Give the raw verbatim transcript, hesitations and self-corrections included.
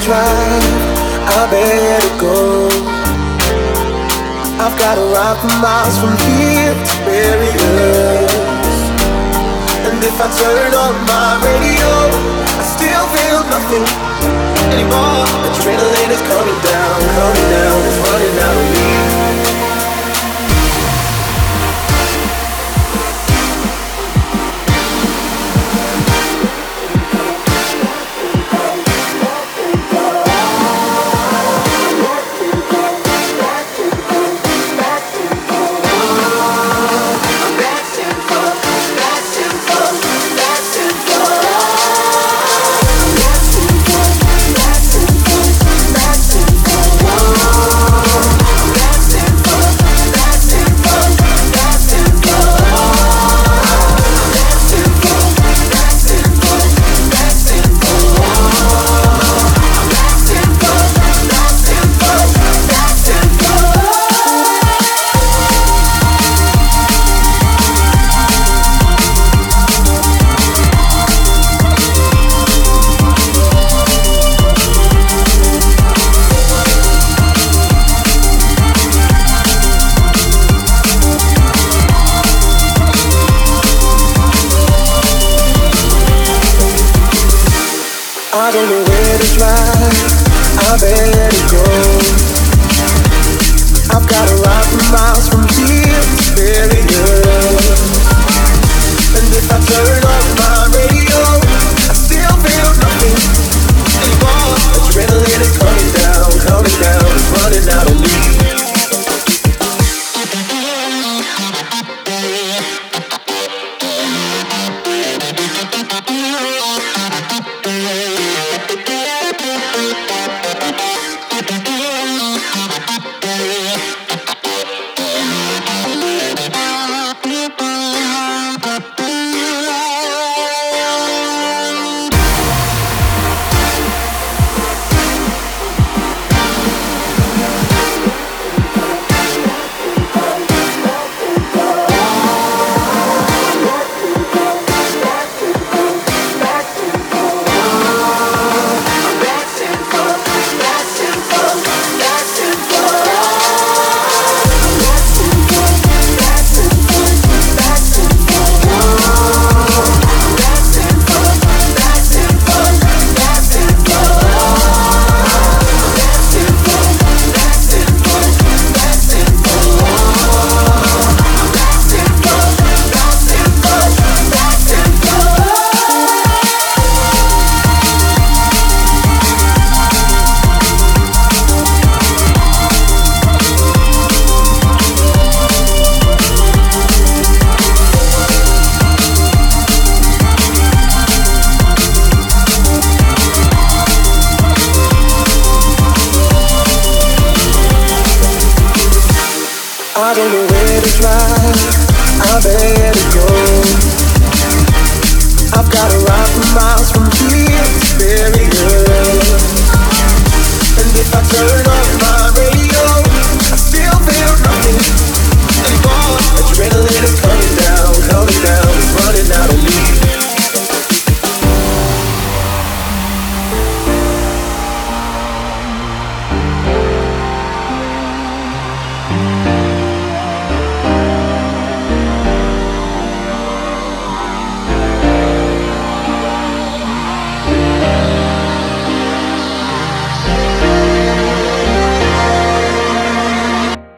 drive, I better go. I've got to ride for miles from here to barriers. And if I turn on my radio, I still feel nothing anymore. Adrenaline is coming down, coming down, it's running out of me. I don't know where to drive, I better go. I've got to ride for miles from here to barriers. And if I turn on my radio, I still feel nothing anymore. Adrenaline is coming down, coming down, it's running out of me. I don't know where to drive, I better go. I've got to ride for miles from here to barriers. And if I turn off my radio,